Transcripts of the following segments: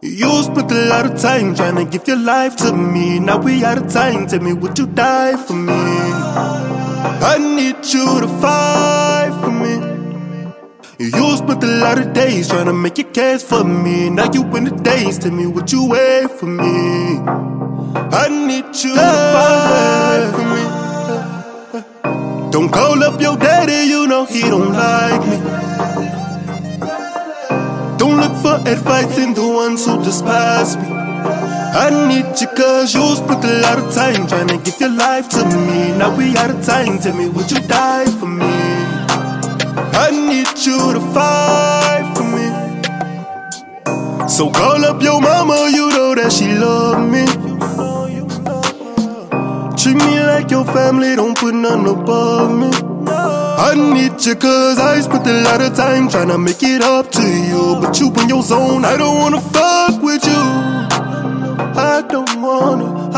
You spent a lot of time trying to give your life to me. Now we out of time, tell me would you die for me? I need you to fight for me. You spent a lot of days trying to make your case for me. Now you in the days, tell me would you wait for me? I need you to fight for me. Don't call up your daddy, you know he don't like me. Don't look for advice in the ones who despise me. I need you cause you spent a lot of time trying to give your life to me. Now we out of time, tell me would you die for me? I need you to fight for me. So call up your mama, you know that she love me. Treat me like your family, don't put none above me. I need you cause I spent a lot of time trying to make it up to you. But you in your zone, I don't wanna fuck with you. I don't wanna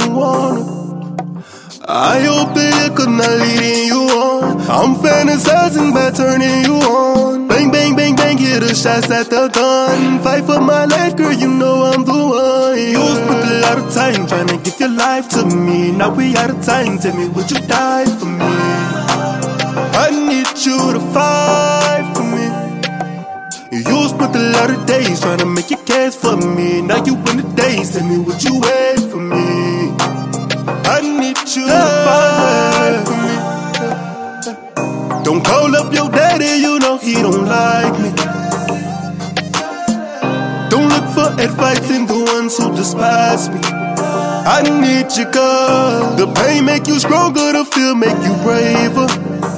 I obey you cause not leading you on. I'm fantasizing by turning you on. Bang, bang, bang, bang, hear the shots at the gun. Fight for my life, girl, you know I'm the one. You spent a lot of time trying to give your life to me. Now we out of time, tell me would you die for me? I need you to fight for me. You spent a lot of days trying to make your case for me. Now you in the days, tell me would you wait for me? I need you to fight for me. Don't call up your daddy, you know he don't like me. Don't look for advice in the ones who despise me. I need you cause the pain make you stronger, the feel make you braver.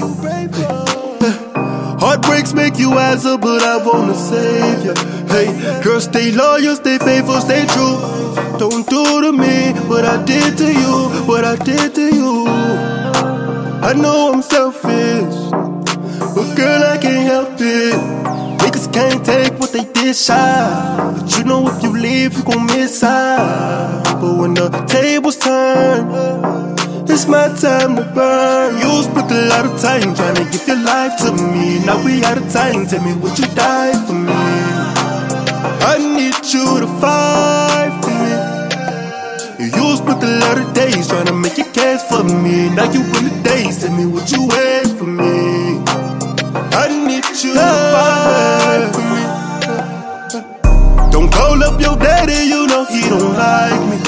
Heartbreaks make you wiser, but I wanna save you. Hey, girl, stay loyal, stay faithful, stay true. Don't do to me what I did to you, what I did to you. I know I'm selfish, but girl, I can't help it. Niggas can't take what they did shy, but you know if you leave, you gon' miss out. But when the tables turn, it's my time to burn. You spent a lot of time trying to give your life to me. Now we out of time, tell me would you die for me? I need you to fight for me. You spent a lot of days trying to make your case for me. Now you in the days, tell me would you wait for me? I need you to fight for me. Don't call up your daddy, you know he don't like me.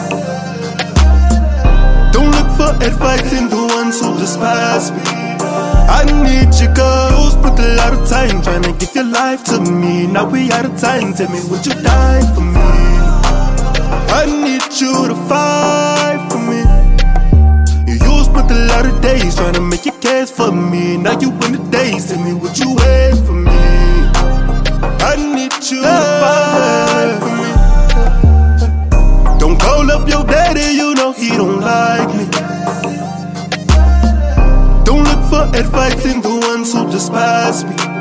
Don't look for advice in the ones who despise me. I need you cause you spent a lot of time trying to give your life to me. Now we out of time, tell me would you die for me? I need you to fight for me. You spent a lot of days trying to make your case for me. Now you in the days, tell me would you wait for me? I need you to fight for me. Don't call up your daddy, you know he don't like me. Don't look for advice in the ones who despise me.